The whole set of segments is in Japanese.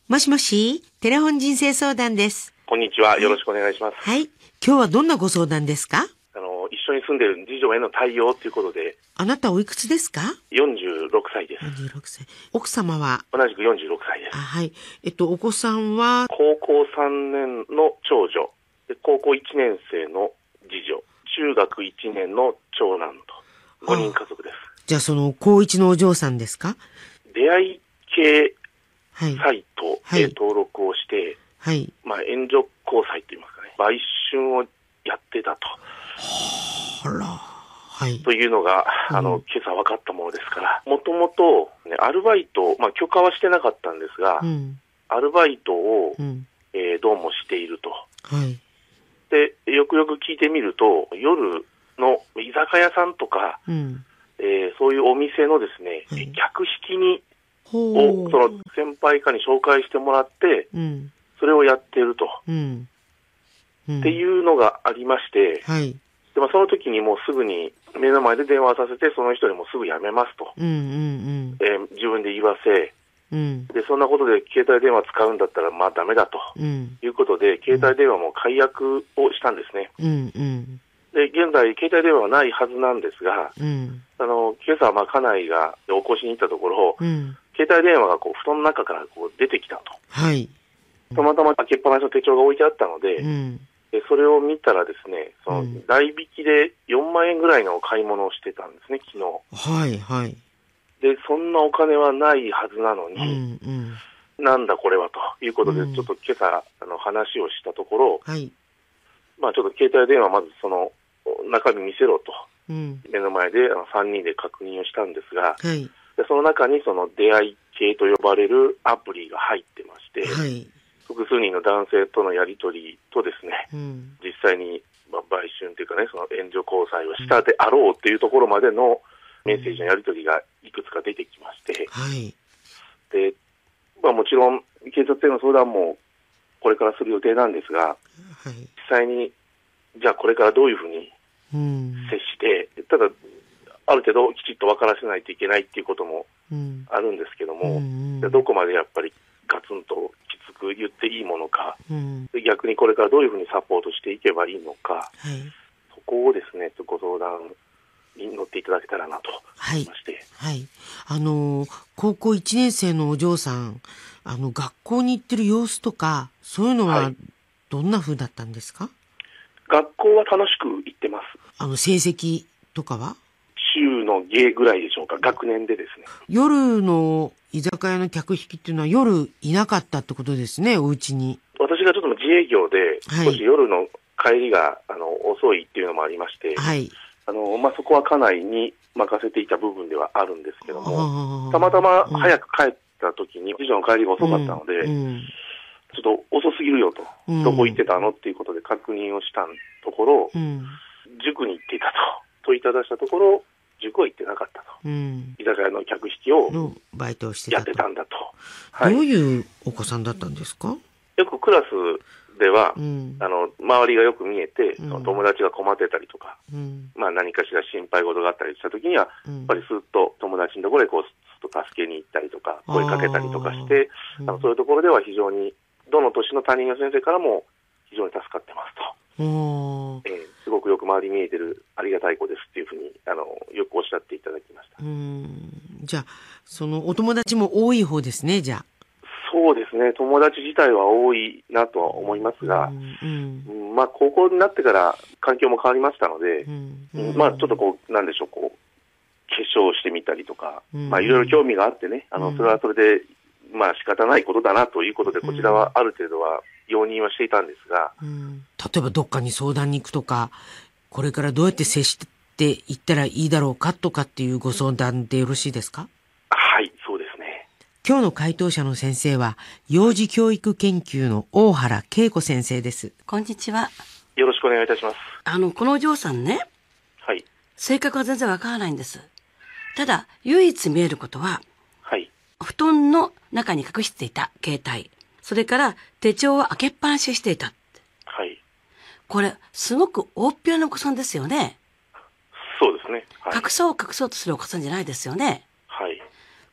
もしもし、テレフォン人生相談です。 こんにちは。よろしくお願いします。 はい。今日はどんなご相談ですか？ 一緒に住んでいる次女への対応ということで。 あなたおいくつですか ？46歳です。 46歳。奥様は？ 同じく46歳です。 はい。お子さんは？ 高校3年の長女、で高校1年生の次女、中学1年の長男と、5人家族です。 じゃあその高一のお嬢さんですか？ 出会い系はい。 サイトで登録をして、 はい。 援助交際といいますかね、売春をやってたと。 あら。はい。 というのが、今朝分かったものですから、もともと、アルバイト、許可はしてなかったんですが、アルバイトを、どうもしていると。 はい。 で、よくよく聞いてみると、夜の居酒屋さんとか、そういうお店のですね、客引きに、その先輩かに紹介してもらって、それをやっていると。っていうのがありまして、 はい。 でその時にもうすぐに目の前で電話させて、その人にもすぐ辞めますと、自分で言わせ、でそんなことで携帯電話使うんだったらダメだと、いうことで携帯電話も解約をしたんですね。で現在携帯電話はないはずなんですが、今朝家内が起こしに行ったところ、携帯電話が布団の中から出てきたと。 はい。 たまたま開けっぱなしの手帳が置いてあったので、でそれを見たらですね、その代引きで4万円ぐらいの買い物をしてたんですね、昨日。 はいはい。 でそんなお金はないはずなのに、なんだこれはということで、ちょっと今朝話をしたところ、ちょっと携帯電話まずその中身見せろと、目の前で3人で確認をしたんですが、でその中にその出会い系と呼ばれるアプリが入ってまして、複数人の男性とのやり取りとですね、実際に売春というかね、その援助交際をしたであろうというところまでのメッセージのやり取りがいくつか出てきまして、でもちろん警察への相談もこれからする予定なんですが、実際にじゃあこれからどういうふうに接して、ただある程度きちっと分からせないといけないっていうこともあるんですけども、どこまでやっぱりガツンときつく言っていいものか、逆にこれからどういうふうにサポートしていけばいいのか、そこをですねご相談に乗っていただけたらなと思いまして。 高校1年生のお嬢さん、学校に行ってる様子とかそういうのはどんな風だったんですか？ 学校は楽しく行ってます。 成績とかは？ 中の下ぐらいでしょうか、学年でですね。 夜の居酒屋の客引きっていうのは夜いなかったってことですね、お家に。 私がちょっと自営業で、少し夜の帰りが遅いっていうのもありまして、そこは家内に任せていた部分ではあるんですけども、たまたま早く帰った時に、次女の帰りが遅かったので、ちょっと遅すぎるよと、どこ行ってたのっていうことで確認をしたところ、塾に行っていたと問いただしたところ、塾は行ってなかったと、居酒屋の客引きをバイトをしてやってたんだと。 どういうお子さんだったんですか？ よくクラスでは、周りがよく見えて、その友達が困ってたりとか、何かしら心配事があったりしたときには、やっぱりスッと友達のところへスッと助けに行ったりとか、声かけたりとかして、そういうところでは非常に、どの年の担任の先生からも非常に助かってますと。すごくよく周り見えてるありがたい子ですっていうふうによくおっしゃっていただきました。 じゃあそのお友達も多い方ですね。じゃあそうですね、友達自体は多いなとは思いますが、高校になってから環境も変わりましたので、ちょっとなんでしょう、化粧してみたりとか、いろいろ興味があってね、それはそれで仕方ないことだなということで、こちらはある程度は容認はしていたんですが、 例えばどっかに相談に行くとか、これからどうやって接していったらいいだろうかとかっていうご相談でよろしいですか？ はい、そうですね。 今日の回答者の先生は幼児教育研究の大原恵子先生です。 こんにちは。 よろしくお願いいたします。 このお嬢さんね、性格は全然わからないんです。ただ唯一見えることは、布団の中に隠していた携帯、それから手帳を開けっぱなししていた。これすごく大っぴらなお子さんですよね。 そうですね。 隠そうとするお子さんじゃないですよね。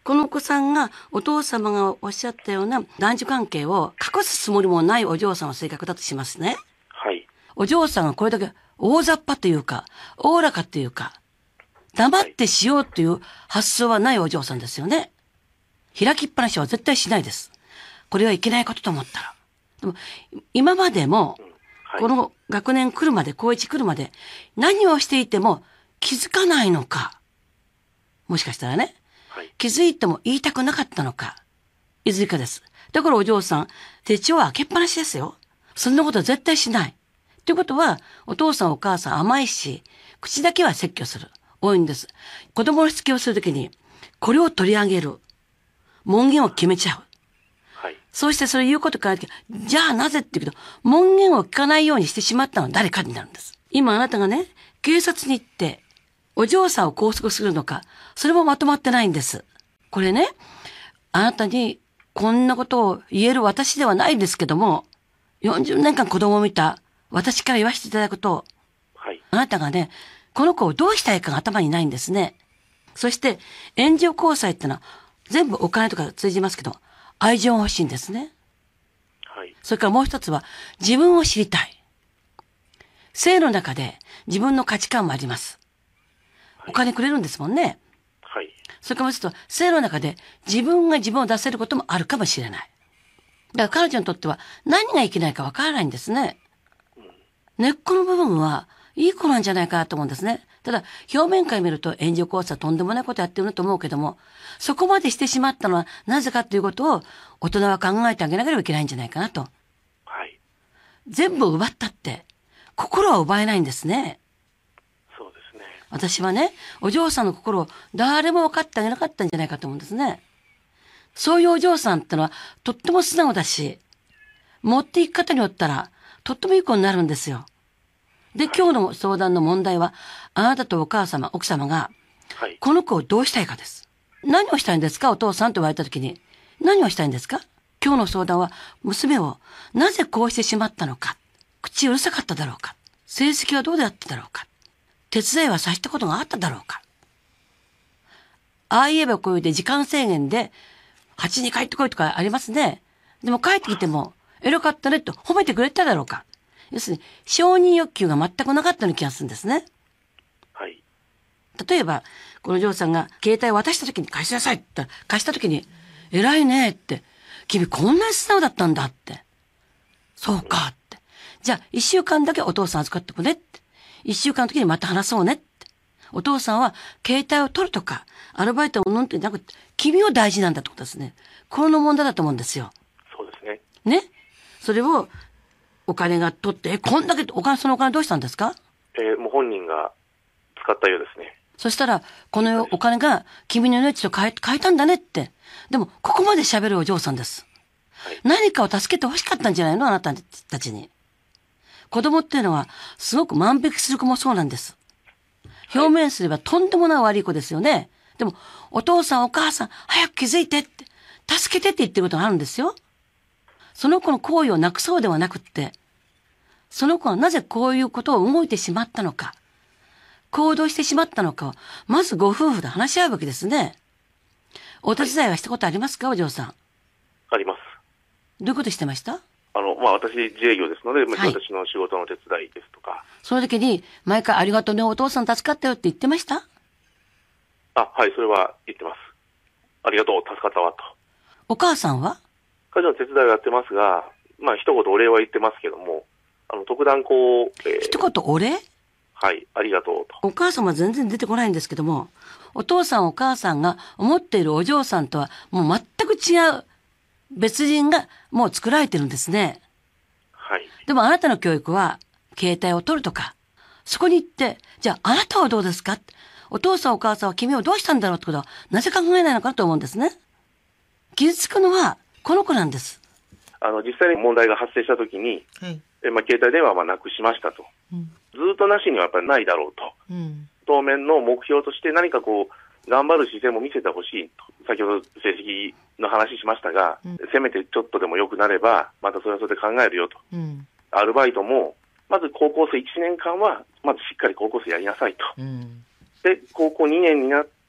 このお子さんがお父様がおっしゃったような男女関係を隠すつもりもないお嬢さんの性格だとしますね。 はい。 お嬢さんがこれだけ大雑把というか、おおらかというか、黙ってしようという発想はないお嬢さんですよね。開きっぱなしは絶対しないです。これはいけないことと思ったら。でも今までも、この学年来るまで、高1来るまで、何をしていても気づかないのか。もしかしたらね、気づいても言いたくなかったのか。いずれかです。だからお嬢さん、手帳は開けっぱなしですよ。そんなことは絶対しない。ということは、お父さんお母さん甘いし、口だけは説教する。多いんです。子供のしつけをするときに、これを取り上げる。門限を決めちゃう。そうしてそれ言うことから、じゃあなぜって言うけど、門限を聞かないようにしてしまったのは誰かになるんです。今あなたがね、警察に行って、お嬢さんを拘束するのか、それもまとまってないんです。これね、あなたにこんなことを言える私ではないですけども、40年間子供を見た私から言わせていただくと、あなたがね、この子をどうしたいかが頭にないんですね。そして、援助交際ってのは、全部お金とか通じますけど、愛情が欲しいんですね。それからもう一つは、自分を知りたい。性の中で自分の価値観もあります。お金くれるんですもんね。それからもう一つは、性の中で自分が自分を出せることもあるかもしれない。だから彼女にとっては何がいけないかわからないんですね。根っこの部分はいい子なんじゃないかなと思うんですね。ただ、表面から見ると援助交際とんでもないことやってると思うけども、そこまでしてしまったのはなぜかということを大人は考えてあげなければいけないんじゃないかなと。全部奪ったって、心は奪えないんですね。 そうですね。 私はね、お嬢さんの心を誰も分かってあげなかったんじゃないかと思うんですね。そういうお嬢さんってのはとっても素直だし、持っていく方によったらとってもいい子になるんですよ。で、今日の相談の問題は、あなたとお母様、奥様が、この子をどうしたいかです。何をしたいんですか、お父さんと言われたときに。何をしたいんですか。今日の相談は、娘をなぜこうしてしまったのか。口うるさかっただろうか。成績はどうであっただろうか。手伝いはさせたことがあっただろうか。ああ言えばこういうで時間制限で、8時に帰ってこいとかありますね。でも帰ってきても、偉かったねと褒めてくれただろうか。要するに、承認欲求が全くなかったような気がするんですね。例えば、この嬢さんが携帯を渡した時に貸しなさいって言ったら、貸した時に、偉いねって、君こんなに素直だったんだって。そうかって。じゃあ、1週間だけお父さん預かってくねって。1週間の時にまた話そうねって。お父さんは携帯を取るとか、アルバイトをうんってなくて、君を大事なんだってことですね。この問題だと思うんですよ。 そうですね。 ね。それを、お金が取って、こんだけ、そのお金どうしたんですか？ もう本人が使ったようですね。 そしたら、このお金が君の命と変えたんだねって。でも、ここまで喋るお嬢さんです。何かを助けて欲しかったんじゃないのあなたたちに。子供っていうのは、すごく万引きする子もそうなんです。表面すればとんでもない悪い子ですよね。でも、お父さんお母さん、早く気づいてって、助けてって言ってることがあるんですよ。その子の行為をなくそうではなくって、その子はなぜこういうことを動いてしまったのか、行動してしまったのかを、まずご夫婦で話し合うべきですね。お手伝いはしたことありますか、お嬢さん。 あります。 どういうことしてました？ 私、自営業ですので、私の仕事の手伝いですとか。 その時に、毎回ありがとうね、お父さん助かったよって言ってました？ はい、それは言ってます。ありがとう、助かったわと。 お母さんは？ 彼女の手伝いをやってますが、一言お礼は言ってますけども、特段一言お礼？ はい、ありがとうと。 お母さんは全然出てこないんですけども、お父さんお母さんが思っているお嬢さんとはもう全く違う別人がもう作られてるんですね。でもあなたの教育は携帯を取るとか、そこに行って、じゃああなたはどうですか？お父さんお母さんは君をどうしたんだろうってことはなぜ考えないのかと思うんですね。傷つくのはこの子なんです。 実際に問題が発生したときに、携帯電話はなくしましたと。ずっとなしにはやっぱりないだろうと。当面の目標として何か頑張る姿勢も見せてほしいと。先ほど成績の話しましたが、せめてちょっとでも良くなれば、またそれはそれで考えるよと。アルバイトも、まず高校生1年間は、まずしっかり高校生やりなさいと。で、高校2年になっ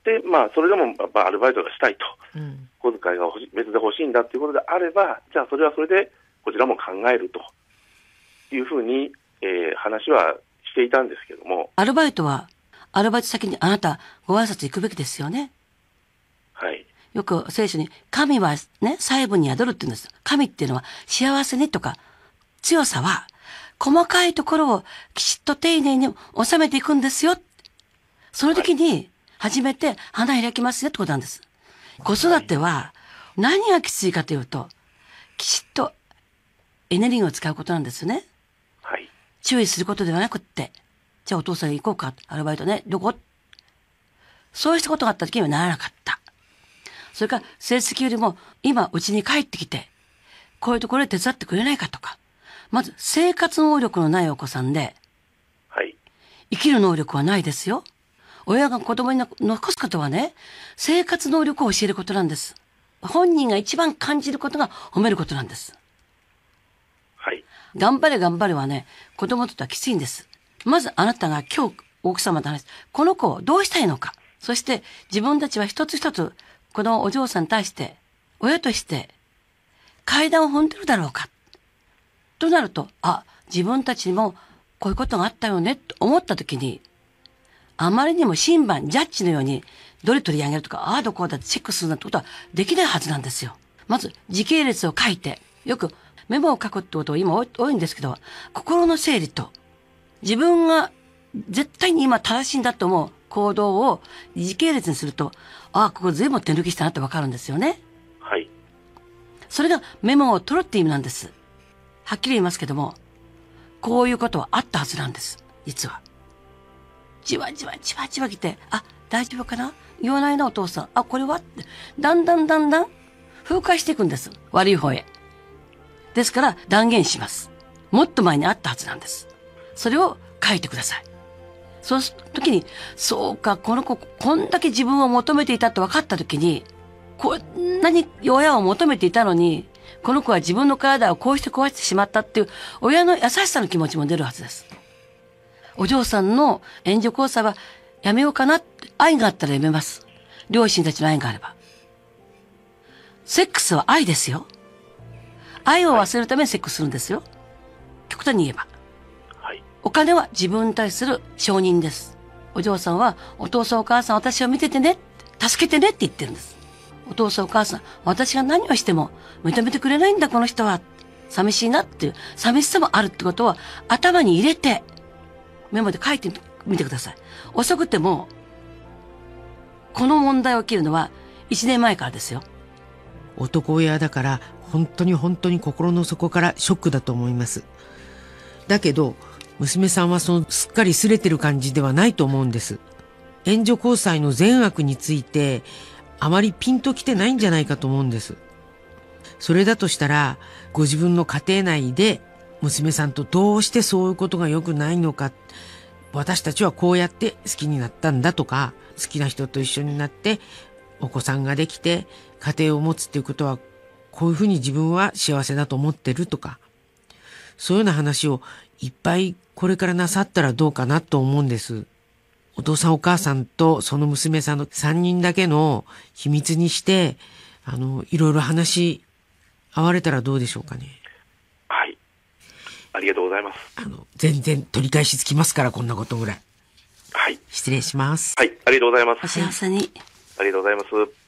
で、それでもやっぱアルバイトがしたいと、小遣いが別で欲しいんだということであれば、じゃあそれはそれでこちらも考えるというふうに、話はしていたんですけども。 アルバイトは、アルバイト先にあなたご挨拶行くべきですよね。 はい。 よく聖書に、神はね、細部に宿るって言うんです。神っていうのは幸せにとか、強さは細かいところをきちっと丁寧に収めていくんですよ。その時に初めて花開きますよってことなんです。子育ては何がきついかというと、きちっとエネルギーを使うことなんですよね。 はい。 注意することではなくって、じゃあお父さん行こうか、アルバイトね、どこ？そうしたことがあった時にはならなかった。それから成績よりも今うちに帰ってきて、こういうところで手伝ってくれないかとか、まず生活能力のないお子さんで、 はい。 生きる能力はないですよ。親が子供に残すことはね、生活能力を教えることなんです。本人が一番感じることが褒めることなんです。 はい。 頑張れ頑張れはね、子供とってはきついんです。まずあなたが今日奥様と話す、この子をどうしたいのか。そして自分たちは一つ一つ、このお嬢さんに対して、親として階段を踏んでるだろうか。となると、自分たちにもこういうことがあったよね、と思ったときに、あまりにも審判、ジャッジのように、どれ取り上げるとか、どこうだってチェックするなんてことはできないはずなんですよ。まず、時系列を書いて、よくメモを書くってことは今多いんですけど、心の整理と、自分が絶対に今正しいんだと思う行動を時系列にすると、ここ随分手抜きしたなってわかるんですよね。 はい。 それがメモを取るって意味なんです。はっきり言いますけども、こういうことはあったはずなんです。実は。じわじわじわじわ来て、大丈夫かな？言わないなお父さん。これはって、だんだん風化していくんです。悪い方へ。ですから断言します。もっと前にあったはずなんです。それを書いてください。そうするときに、そうか、この子、こんだけ自分を求めていたって分かったときに、こんなに親を求めていたのに、この子は自分の体をこうして壊してしまったっていう親の優しさの気持ちも出るはずです。お嬢さんの援助交際はやめようかなって、愛があったらやめます。両親たちの愛があれば。セックスは愛ですよ。愛を忘れるためにセックスするんですよ。極端に言えば。 はい。 お金は自分に対する承認です。お嬢さんは、お父さんお母さん私を見ててね、助けてねって言ってるんです。お父さんお母さん、私が何をしても認めてくれないんだこの人は。寂しいなっていう寂しさもあるってことは頭に入れて、メモで書いてみてください。遅くても、この問題起きるのは1年前からですよ。 男親だから本当に心の底からショックだと思います。だけど、娘さんはすっかり擦れてる感じではないと思うんです。援助交際の善悪について、あまりピンときてないんじゃないかと思うんです。それだとしたら、ご自分の家庭内で娘さんとどうしてそういうことが良くないのか、私たちはこうやって好きになったんだとか、好きな人と一緒になってお子さんができて家庭を持つっていうことはこういうふうに自分は幸せだと思ってるとか、そういうような話をいっぱいこれからなさったらどうかなと思うんです。お父さんお母さんとその娘さんの3人だけの秘密にして、いろいろ話し合われたらどうでしょうかね。 はい。ありがとうございます。 全然取り返しつきますから、こんなことぐらい。 はい。 失礼します。 はい。ありがとうございます。 お幸せに。 ありがとうございます。